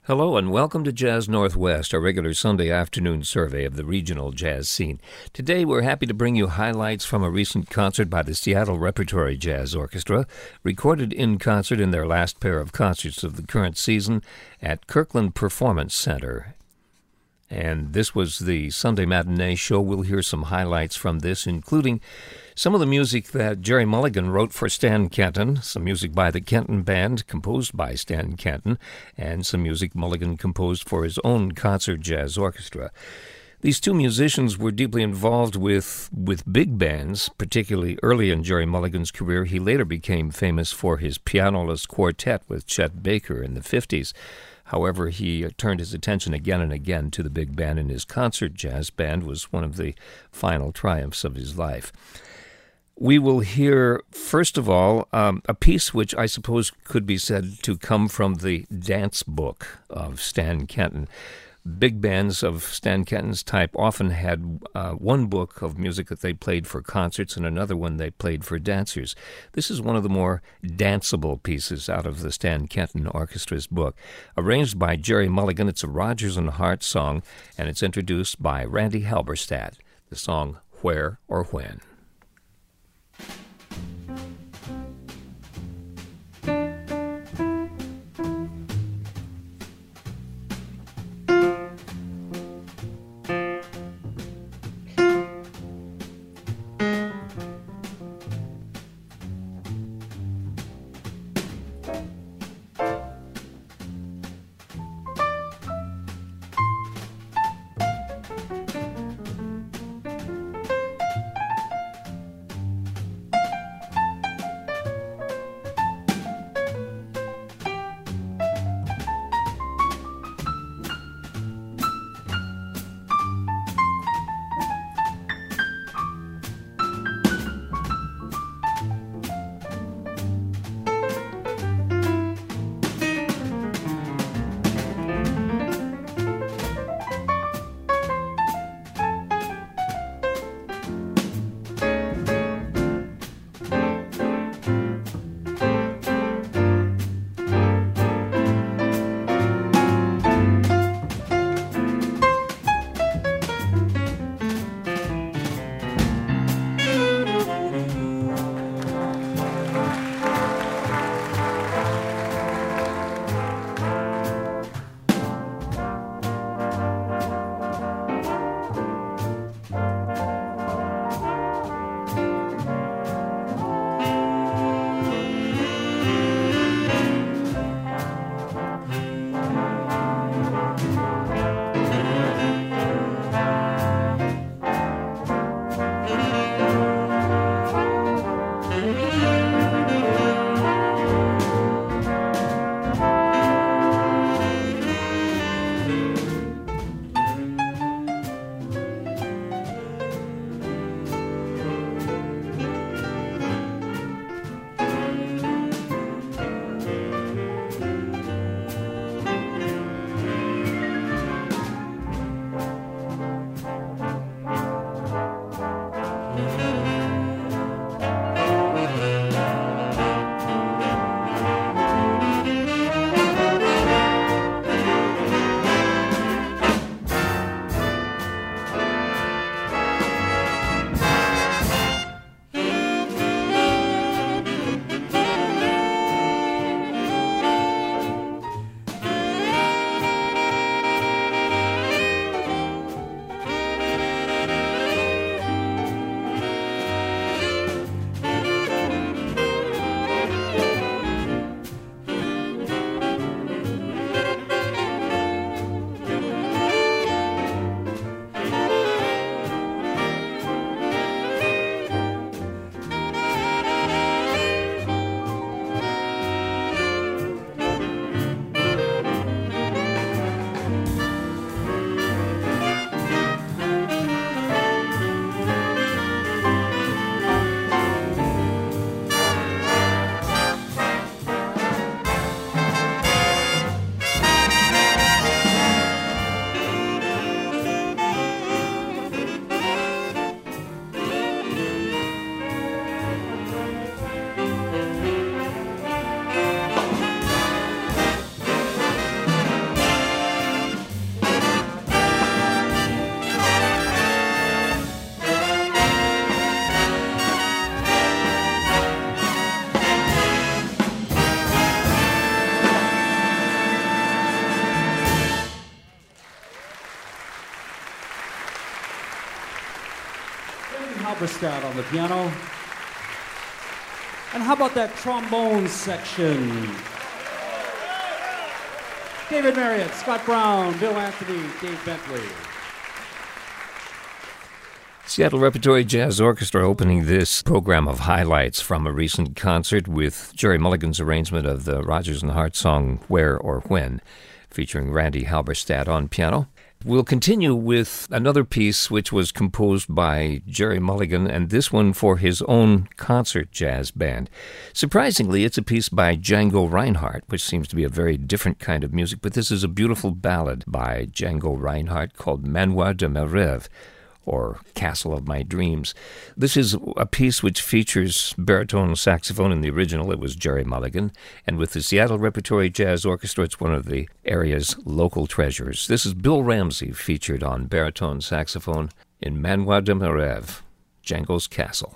Hello and welcome to Jazz Northwest, our regular Sunday afternoon survey of the regional jazz scene. Today we're happy to bring you highlights from a recent concert by the Seattle Repertory Jazz Orchestra, recorded in concert in their last pair of concerts of the current season at Kirkland Performance Center. And this was the Sunday matinee show. We'll hear some highlights from this, including some of the music that Jerry Mulligan wrote for Stan Kenton, some music by the Kenton Band composed by Stan Kenton, and some music Mulligan composed for his own concert jazz orchestra. These two musicians were deeply involved with big bands, particularly early in Jerry Mulligan's career. He later became famous for his pianoless quartet with Chet Baker in the 50s. However, he turned his attention again and again to the big band, and his concert jazz band was one of the final triumphs of his life. We will hear, first of all, a piece which I suppose could be said to come from the dance book of Stan Kenton. Big bands of Stan Kenton's type often had one book of music that they played for concerts and another one they played for dancers. This is one of the more danceable pieces out of the Stan Kenton Orchestra's book. Arranged by Jerry Mulligan, it's a Rodgers and Hart song, and it's introduced by Randy Halberstadt, the song Where or When. Halberstadt on the piano. And how about that trombone section? David Marriott, Scott Brown, Bill Anthony, Dave Bentley. Seattle Repertory Jazz Orchestra opening this program of highlights from a recent concert with Jerry Mulligan's arrangement of the Rodgers and Hart song Where or When, featuring Randy Halberstadt on piano. We'll continue with another piece which was composed by Jerry Mulligan, and this one for his own concert jazz band. Surprisingly, it's a piece by Django Reinhardt, which seems to be a very different kind of music, but this is a beautiful ballad by Django Reinhardt called Manoir de mes rêves, or Castle of My Dreams. This is a piece which features baritone saxophone. In the original, it was Jerry Mulligan, and with the Seattle Repertory Jazz Orchestra, it's one of the area's local treasures. This is Bill Ramsey featured on baritone saxophone in Manoir de mes rêves, Django's Castle.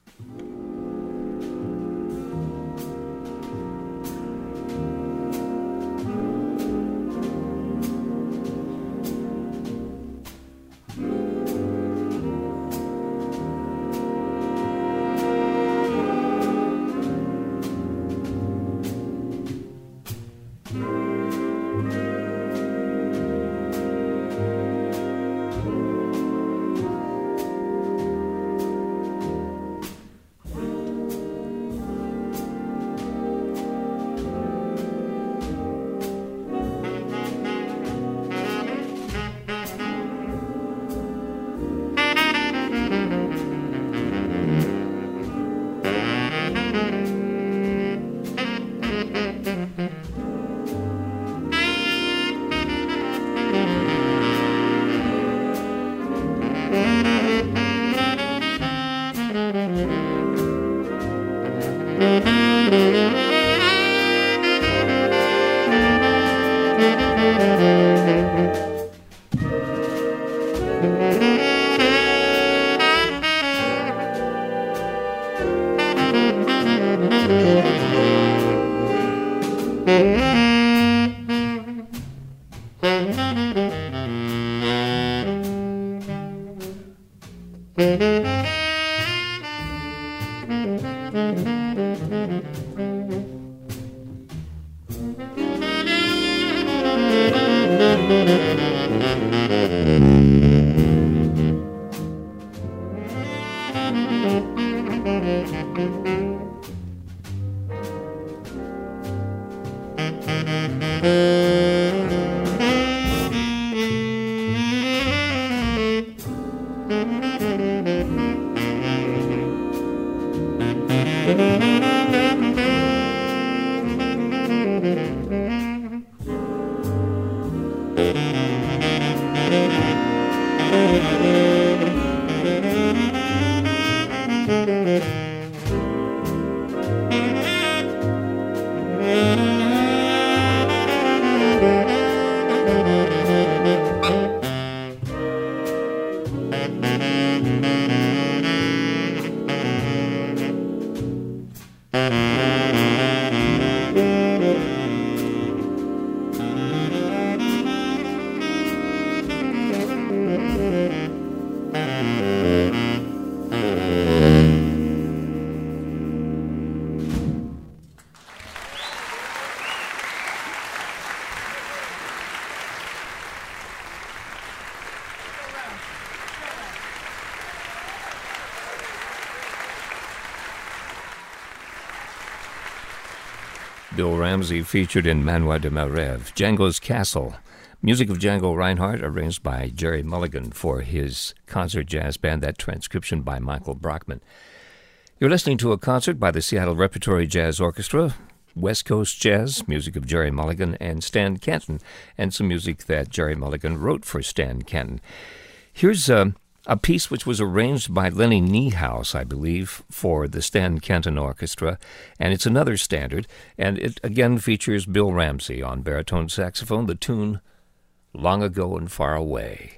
Bill Ramsey featured in Manoir de mes rêves, Django's Castle. Music of Django Reinhardt, arranged by Jerry Mulligan for his concert jazz band, that transcription by Michael Brockman. You're listening to a concert by the Seattle Repertory Jazz Orchestra, West Coast Jazz, music of Jerry Mulligan and Stan Kenton, and some music that Jerry Mulligan wrote for Stan Kenton. Here's a piece which was arranged by Lenny Niehaus, I believe, for the Stan Kenton Orchestra, and it's another standard, and it again features Bill Ramsey on baritone saxophone, the tune Long Ago and Far Away.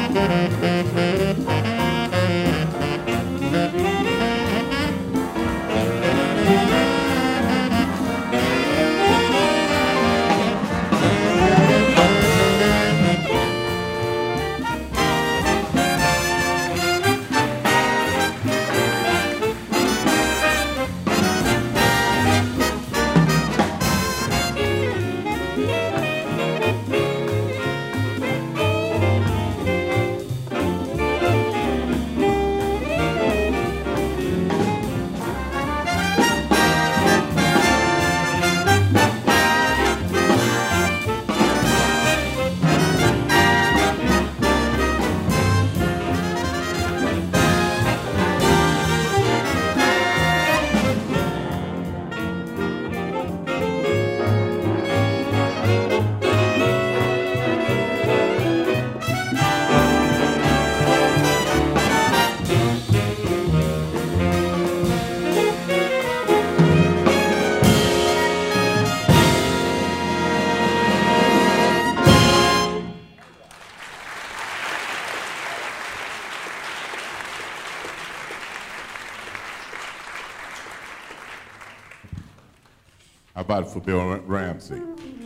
How about it for Bill Ramsey?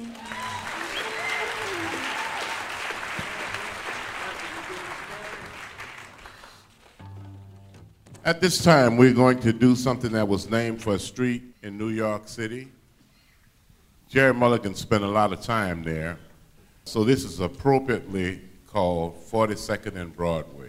At this time, we're going to do something that was named for a street in New York City. Jerry Mulligan spent a lot of time there, so this is appropriately called 42nd and Broadway.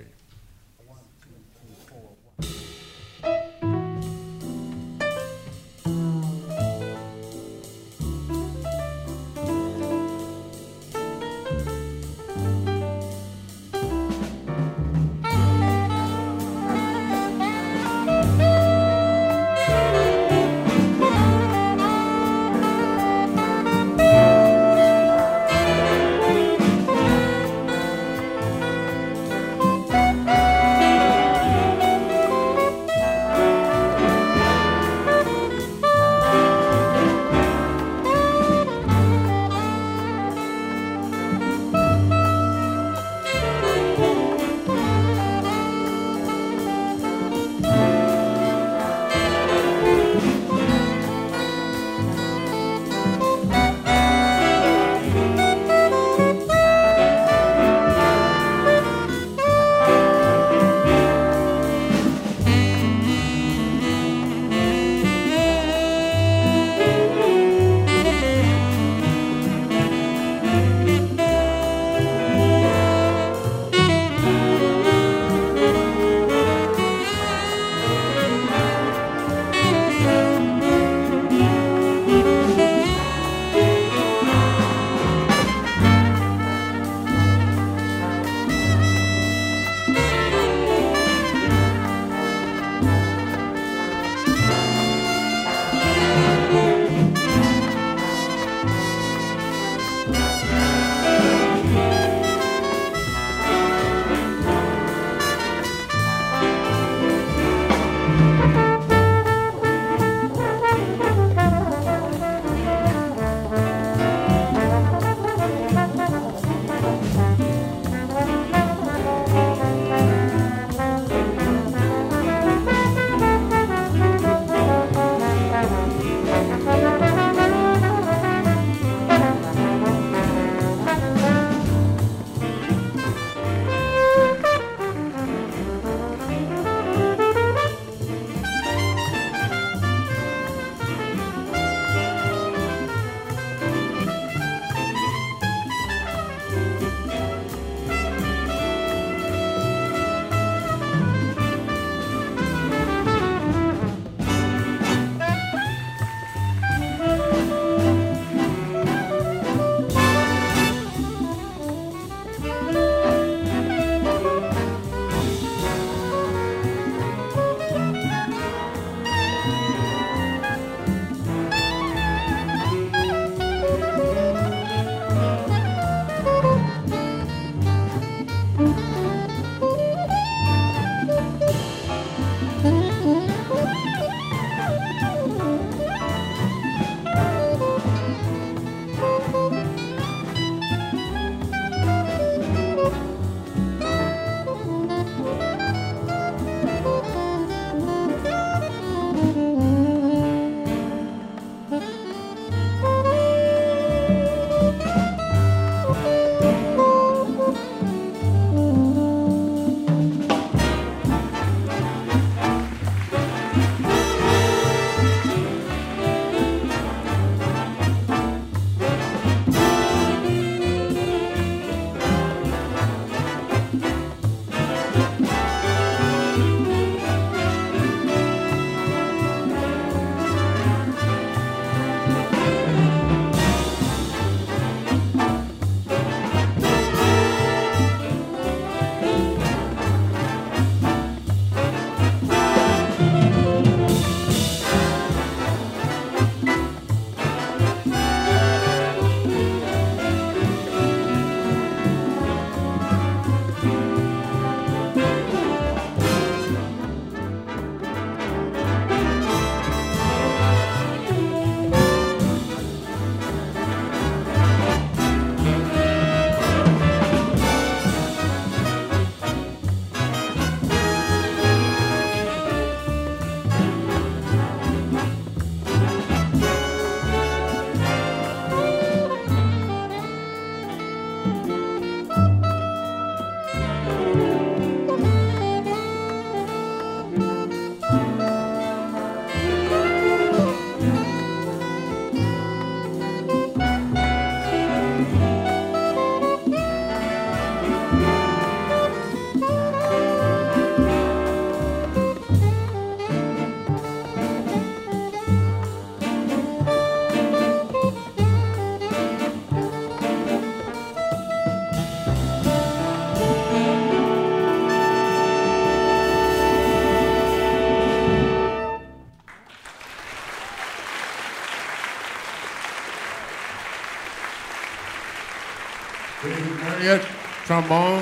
trombone.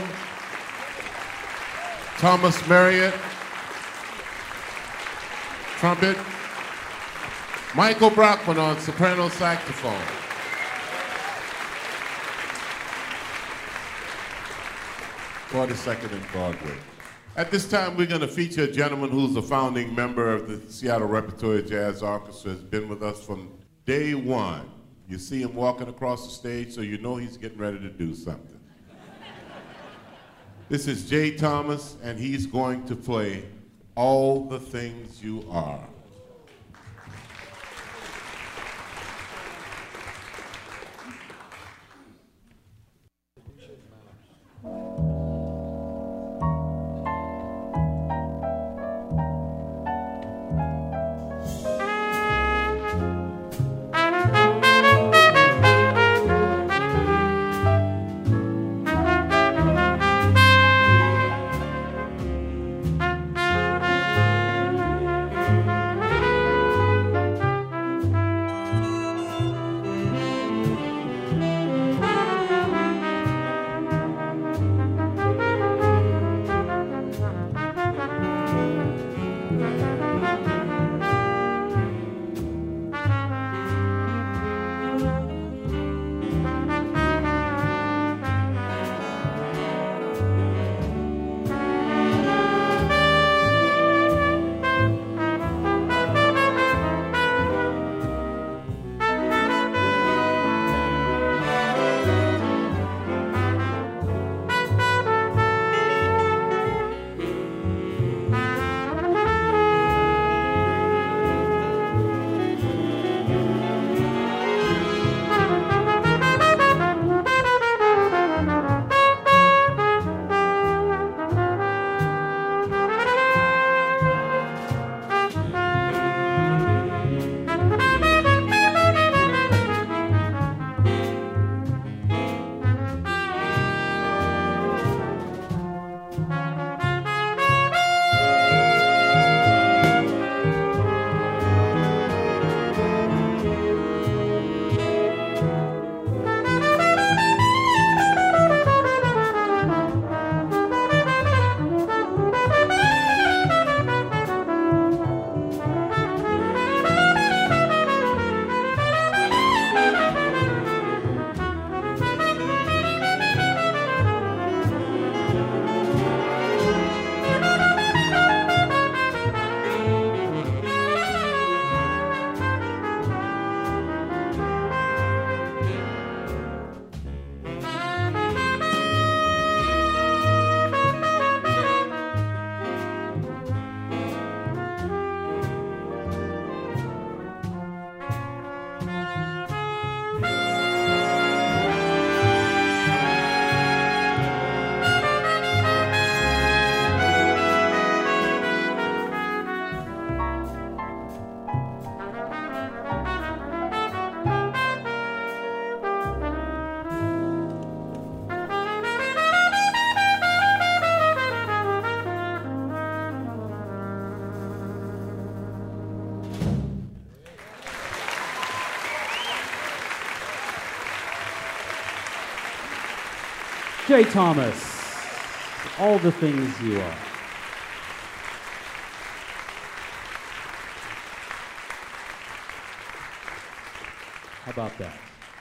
Thomas Marriott, trumpet. Michael Brockman on soprano saxophone. (42nd and Broadway). At this time, we're going to feature a gentleman who's a founding member of the Seattle Repertory Jazz Orchestra, has been with us from day one. You see him walking across the stage, so you know he's getting ready to do something. This is Jay Thomas, and he's going to play All the Things You Are. Jay Thomas, All the Things You Are. How about that?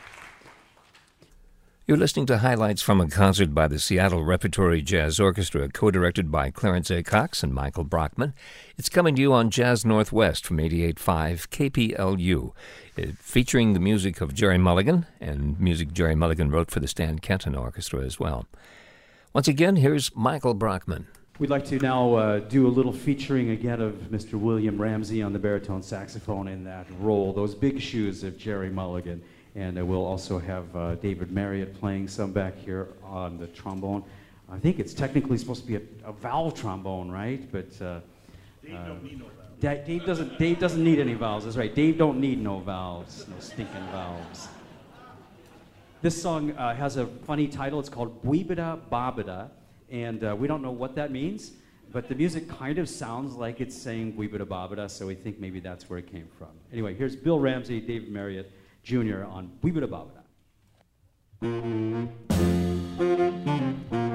You're listening to highlights from a concert by the Seattle Repertory Jazz Orchestra, co-directed by Clarence A. Cox and Michael Brockman. It's coming to you on Jazz Northwest from 88.5 KPLU, featuring the music of Jerry Mulligan, and music Jerry Mulligan wrote for the Stan Kenton Orchestra as well. Once again, here's Michael Brockman. We'd like to now do a little featuring again of Mr. William Ramsey on the baritone saxophone in that role, those big shoes of Jerry Mulligan. And we'll also have David Marriott playing some back here on the trombone. I think it's technically supposed to be a valve trombone, right? But Dave don't need no valves. Dave doesn't need any valves. That's right. Dave don't need no valves, no stinking valves. This song has a funny title. It's called Bwibida Babida, and we don't know what that means, but the music kind of sounds like it's saying Bwibida Babida, so we think maybe that's where it came from. Anyway, here's Bill Ramsey, David Marriott Jr. on Bwibida Babida.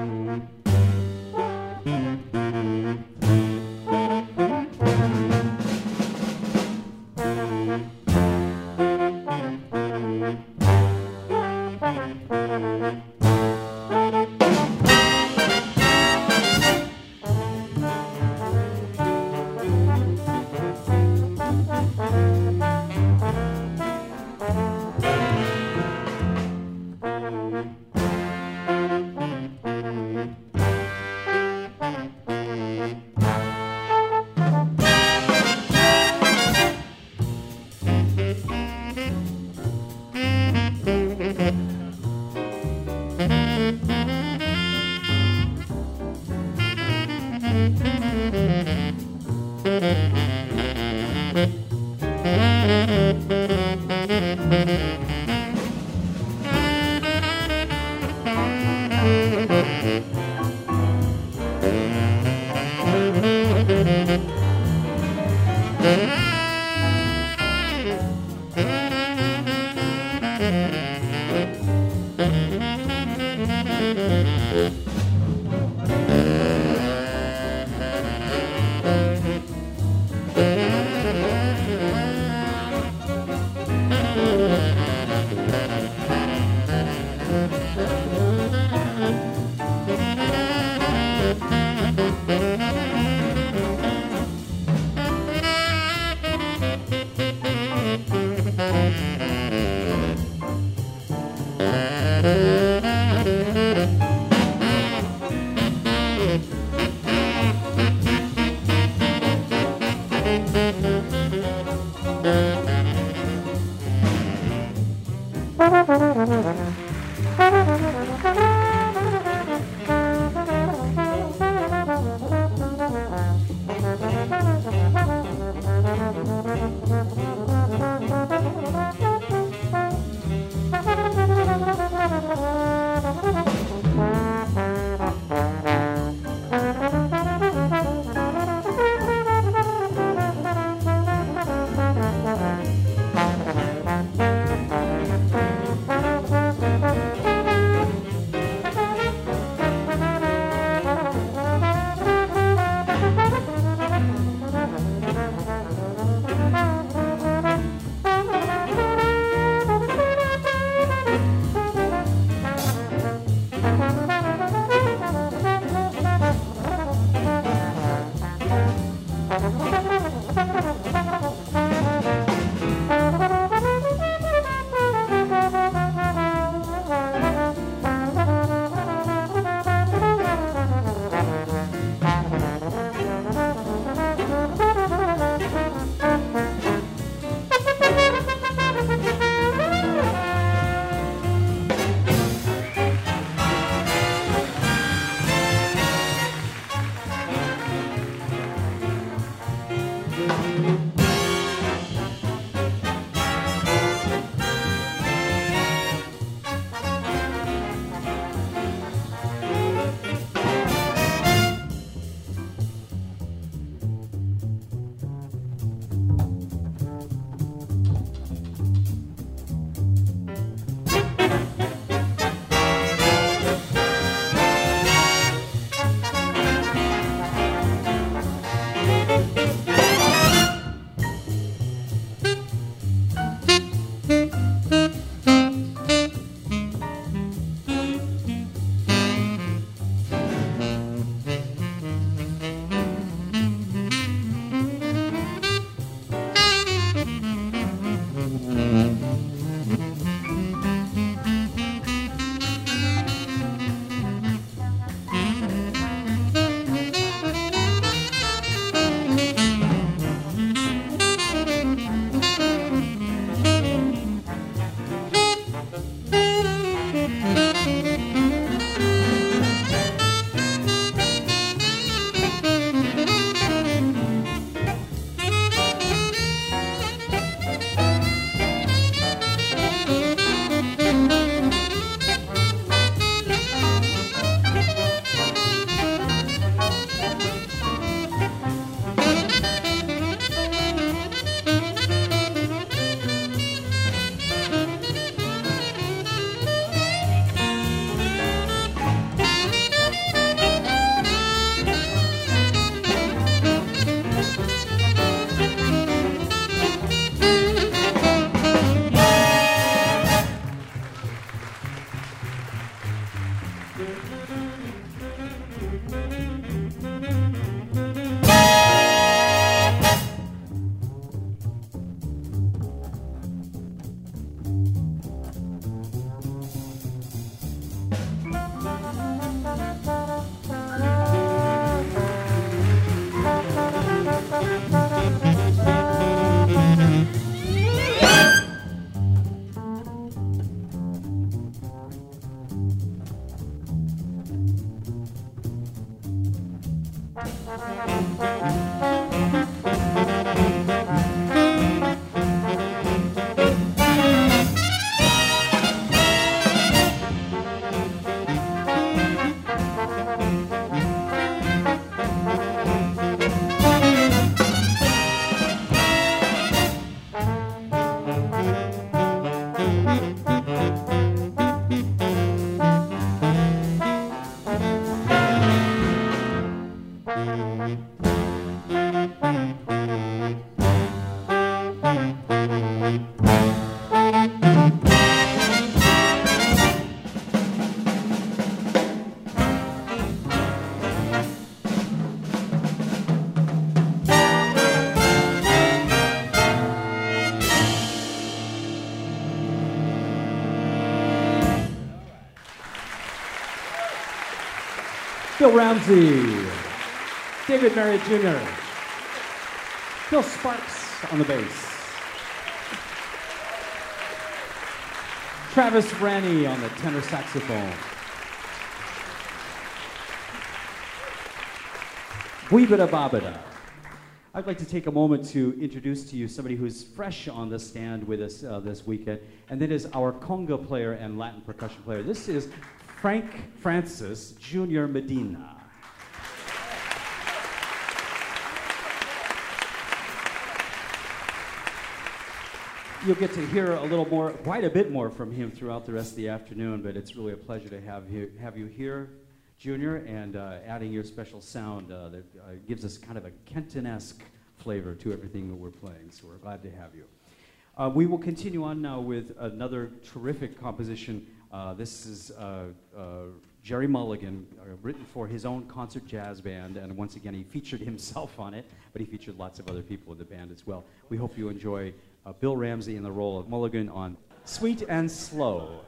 Bill Ramsey, David Marriott Jr., Phil Sparks on the bass, Travis Ranney on the tenor saxophone, Weebada Babada. I'd like to take a moment to introduce to you somebody who's fresh on the stand with us this weekend, and that is our conga player and Latin percussion player. This is Frank Francis Jr. Medina. You'll get to hear a little more, quite a bit more from him throughout the rest of the afternoon, but it's really a pleasure to have you here, Junior, and adding your special sound that gives us kind of a Kenton-esque flavor to everything that we're playing, so we're glad to have you. We will continue on now with another terrific composition. This is Jerry Mulligan, written for his own concert jazz band, and once again he featured himself on it, but he featured lots of other people in the band as well. We hope you enjoy Bill Ramsey in the role of Mulligan on Sweet and Slow.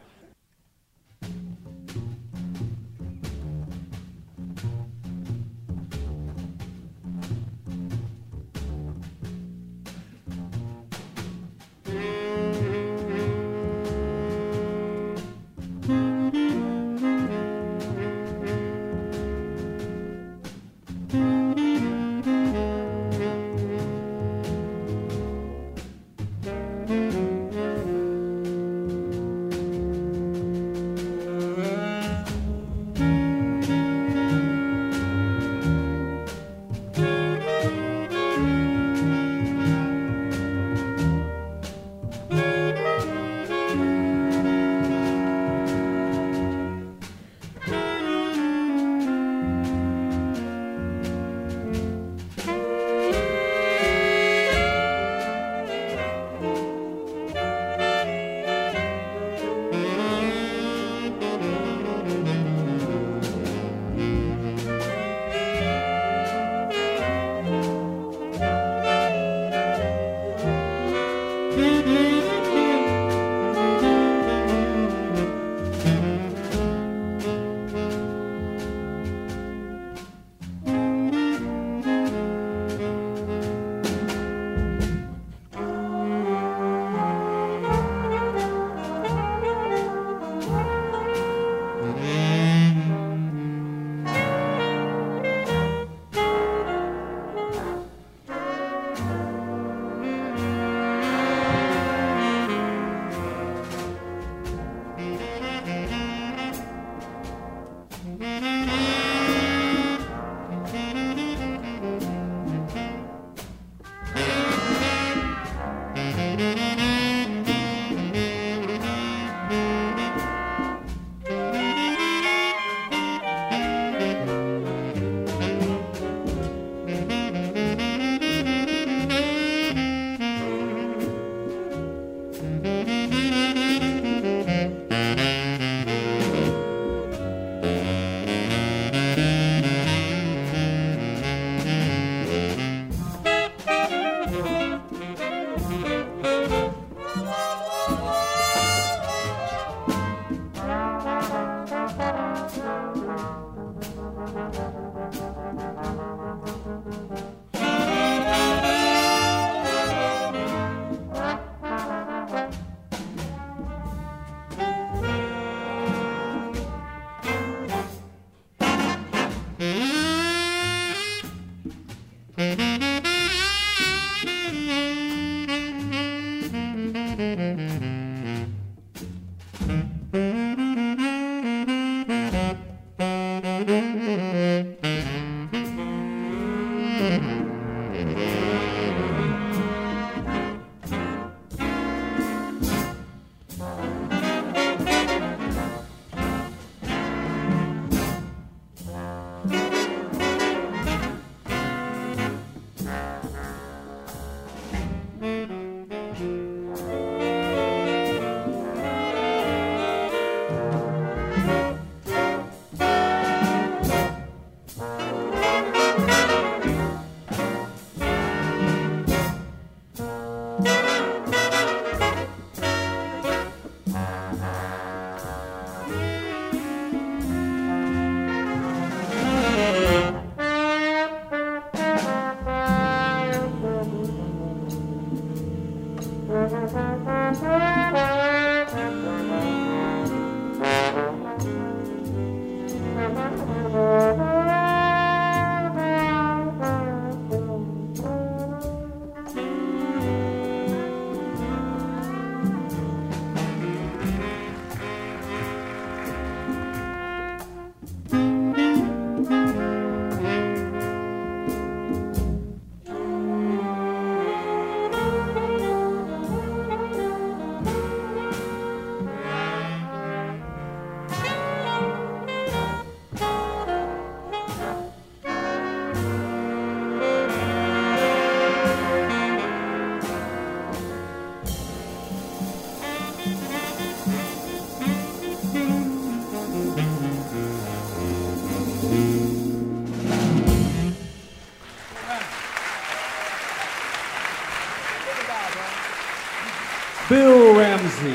Bill Ramsey.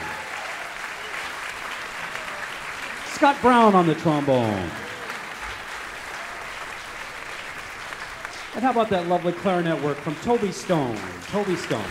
Scott Brown on the trombone. And how about that lovely clarinet work from Toby Stone? Toby Stone.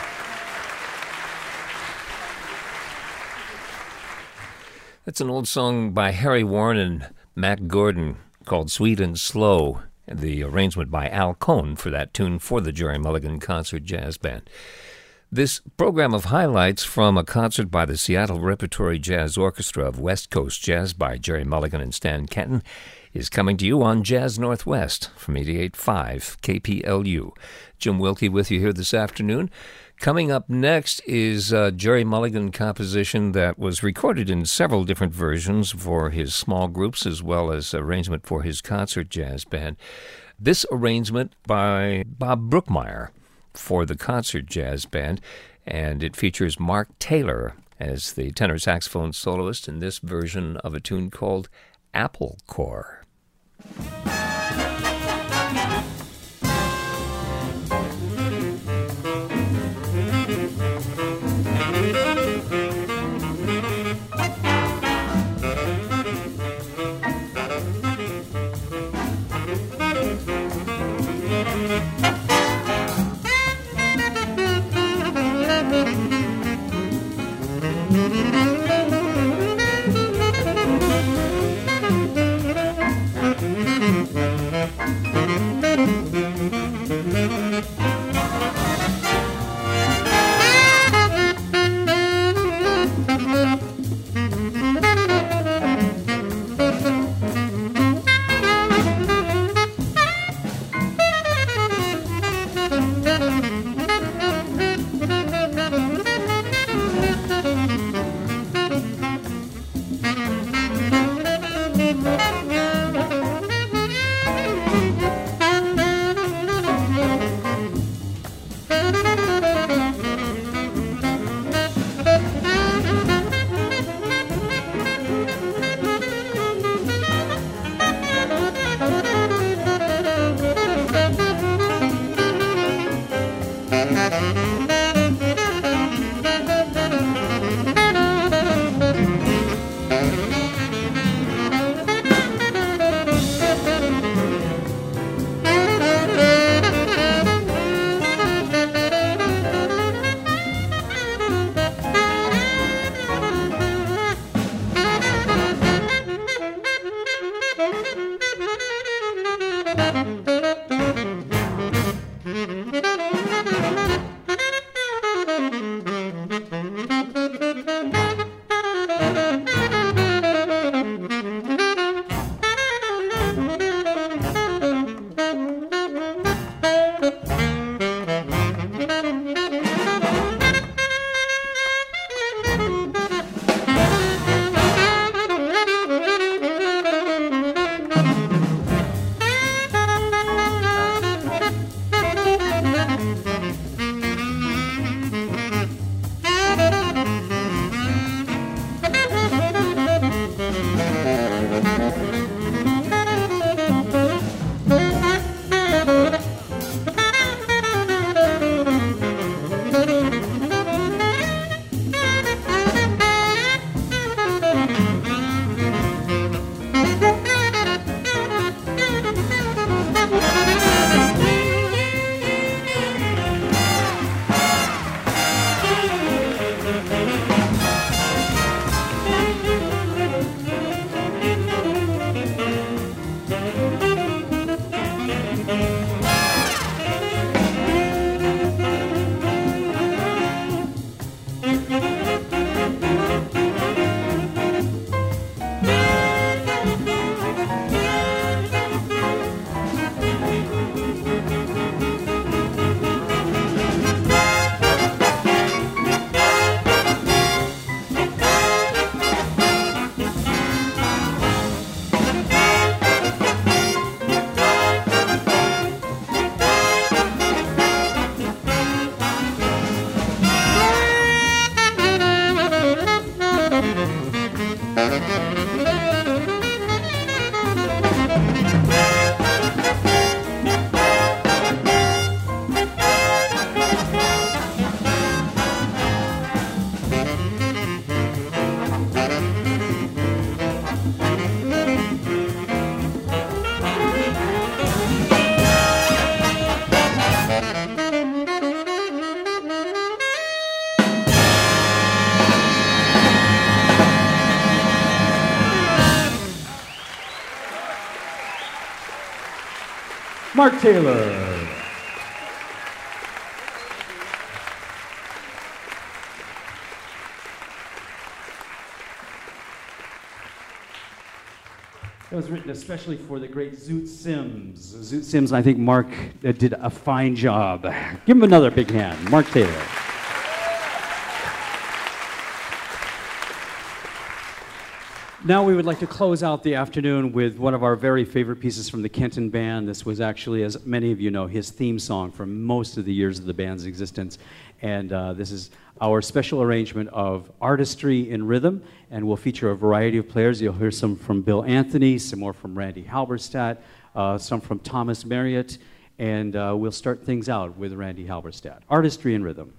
That's an old song by Harry Warren and Matt Gordon called Sweet and Slow, and the arrangement by Al Cohn for that tune for the Jerry Mulligan Concert Jazz Band. This program of highlights from a concert by the Seattle Repertory Jazz Orchestra of West Coast Jazz by Jerry Mulligan and Stan Kenton is coming to you on Jazz Northwest from 88.5 KPLU. Jim Wilkie with you here this afternoon. Coming up next is a Jerry Mulligan composition that was recorded in several different versions for his small groups as well as arrangement for his concert jazz band. This arrangement by Bob Brookmeyer for the concert jazz band, and it features Mark Taylor as the tenor saxophone soloist in this version of a tune called Apple Core. Mark Taylor. That was written especially for the great Zoot Sims. Zoot Sims, I think Mark did a fine job. Give him another big hand. Mark Taylor. Now we would like to close out the afternoon with one of our very favorite pieces from the Kenton Band. This was actually, as many of you know, his theme song for most of the years of the band's existence. And this is our special arrangement of Artistry in Rhythm, and we'll feature a variety of players. You'll hear some from Bill Anthony, some more from Randy Halberstadt, some from Thomas Marriott, and we'll start things out with Randy Halberstadt. Artistry in Rhythm.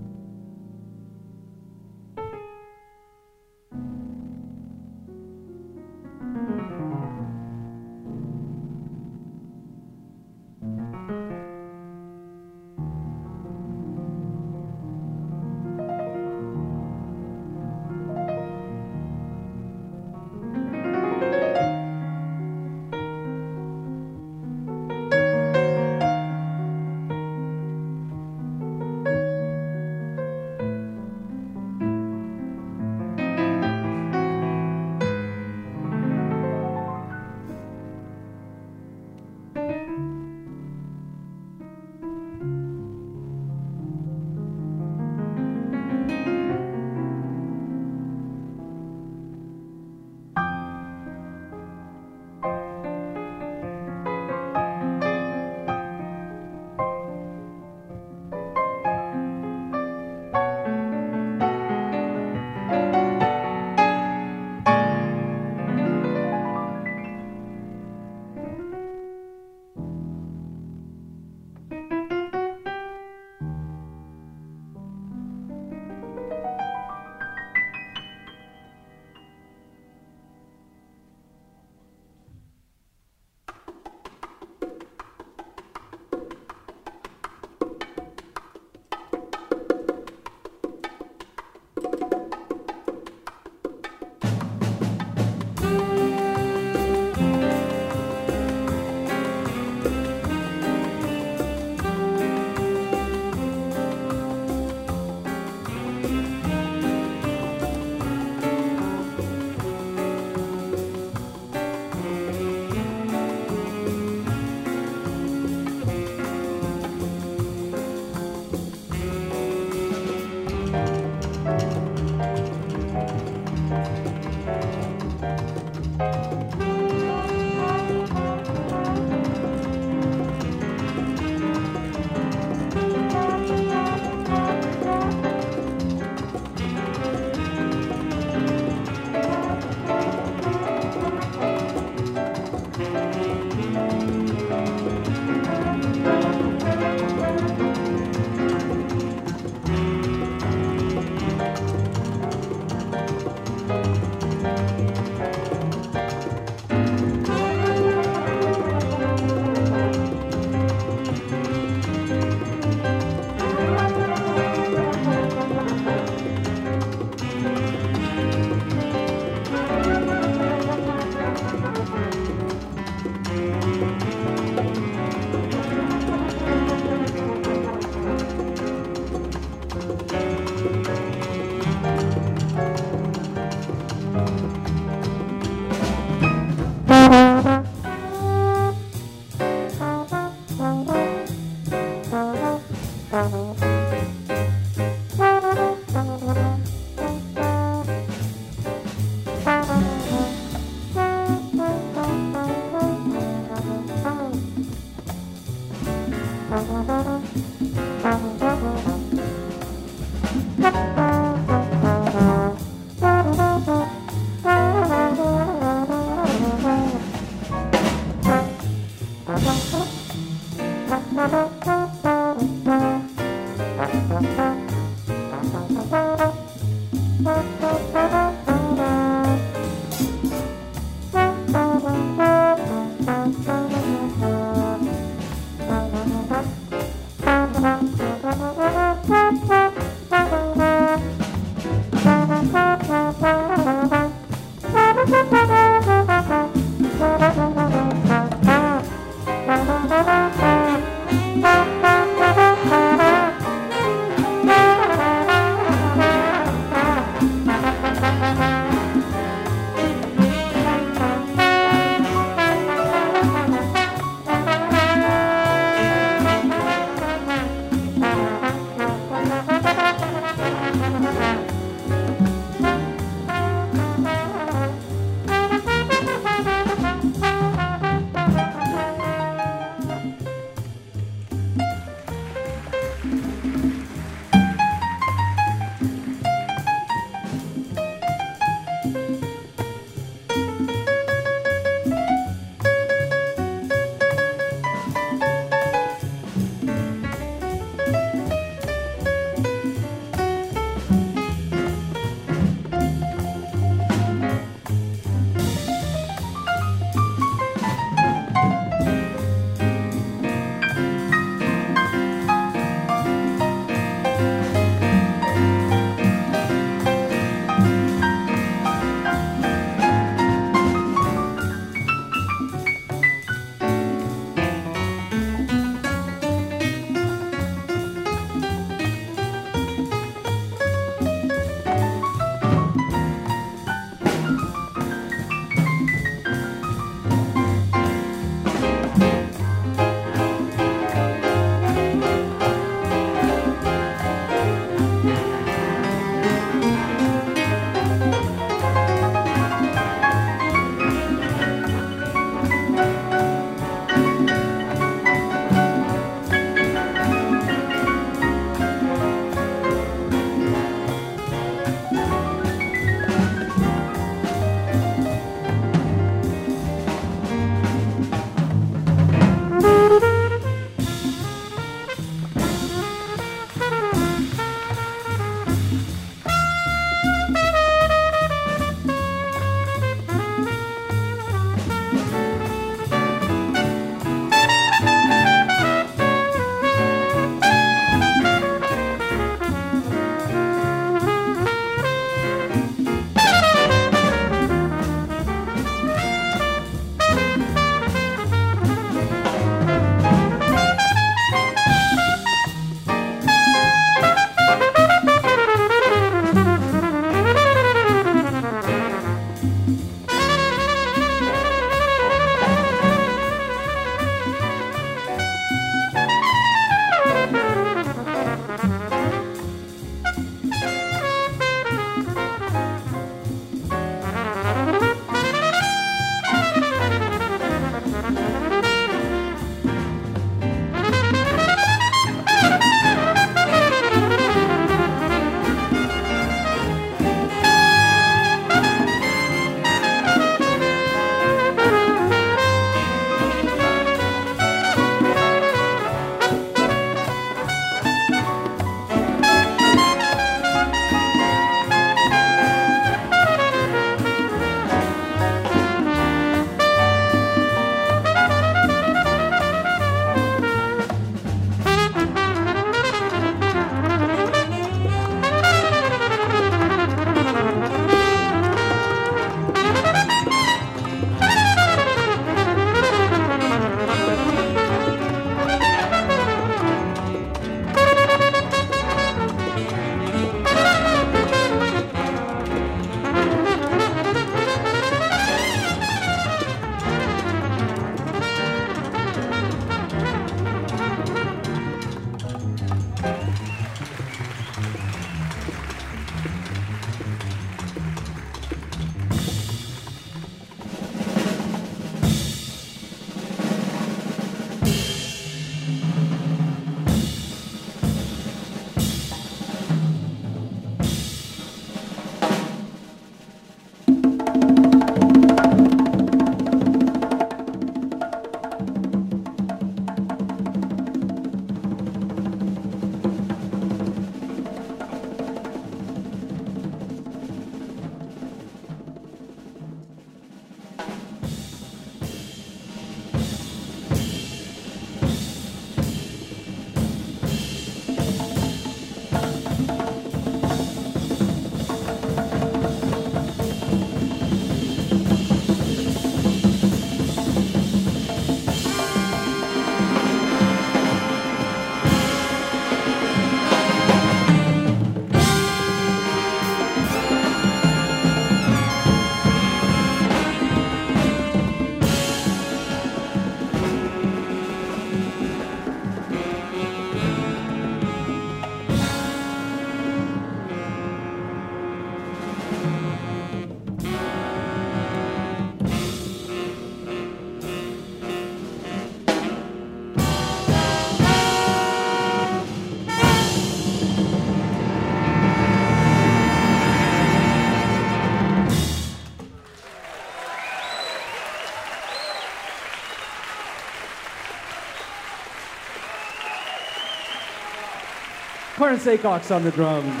Clarence Acox on the drums.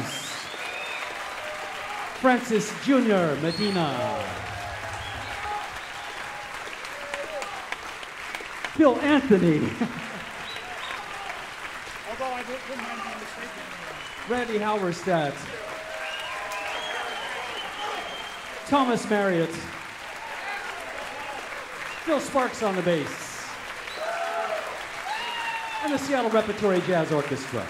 Francis Jr. Medina. Bill Anthony. Although I wouldn't mind being mistaken. Randy Halverstadt. Thomas Marriott. Phil Sparks on the bass. And the Seattle Repertory Jazz Orchestra.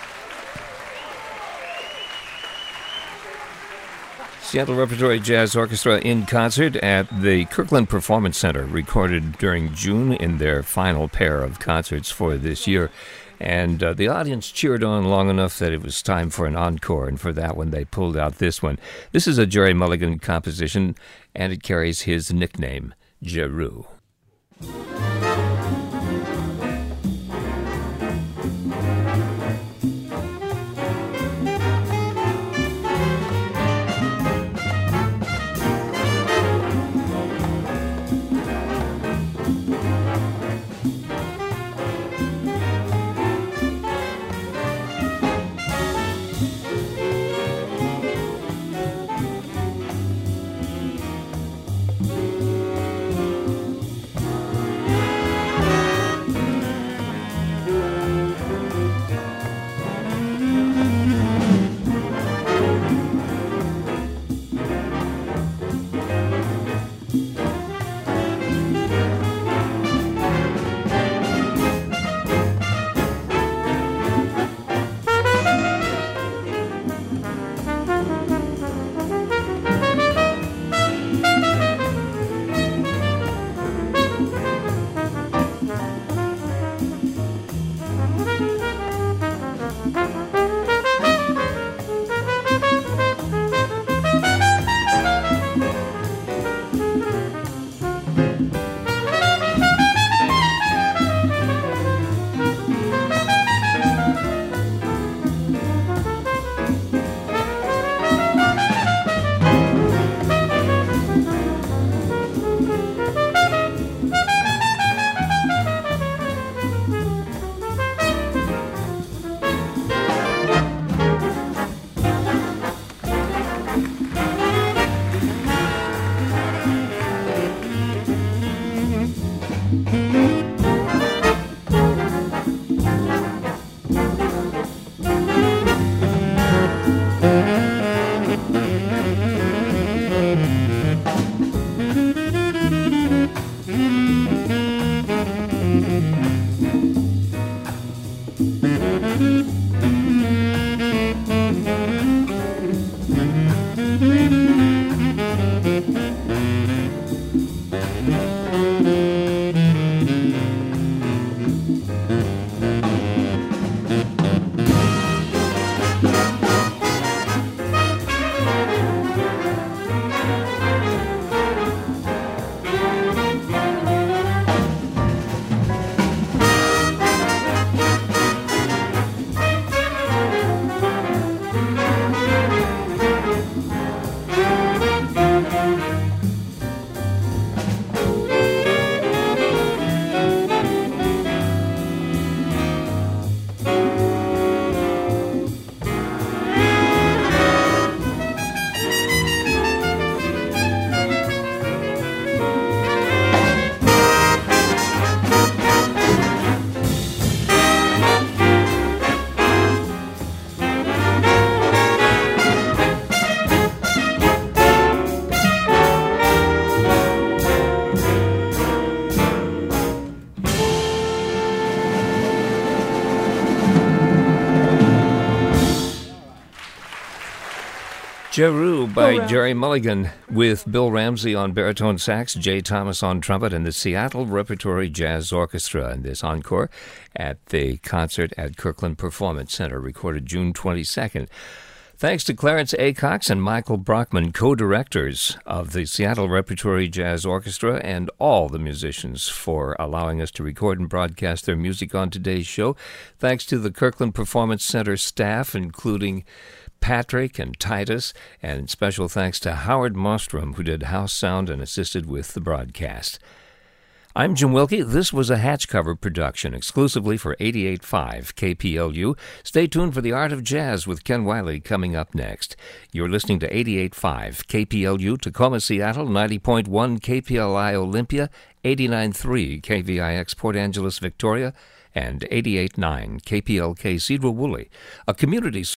Seattle Repertory Jazz Orchestra in concert at the Kirkland Performance Center, recorded during June in their final pair of concerts for this year. And the audience cheered on long enough that it was time for an encore, and for that one they pulled out this one. This is a Gerry Mulligan composition, and it carries his nickname, Jeru. Jeru by Gerry Mulligan, with Bill Ramsey on baritone sax, Jay Thomas on trumpet, and the Seattle Repertory Jazz Orchestra in this encore at the concert at Kirkland Performance Center, recorded June 22nd. Thanks to Clarence Acox and Michael Brockman, co-directors of the Seattle Repertory Jazz Orchestra, and all the musicians for allowing us to record and broadcast their music on today's show. Thanks to the Kirkland Performance Center staff, including Patrick and Titus, and special thanks to Howard Mostrom, who did house sound and assisted with the broadcast. I'm Jim Wilkie. This was a Hatch Cover production exclusively for 88.5 KPLU. Stay tuned for The Art of Jazz with Ken Wiley coming up next. You're listening to 88.5 KPLU Tacoma, Seattle, 90.1 KPLI Olympia, 89.3 KVIX Port Angeles, Victoria, and 88.9 KPLK Cedar Woolley, a community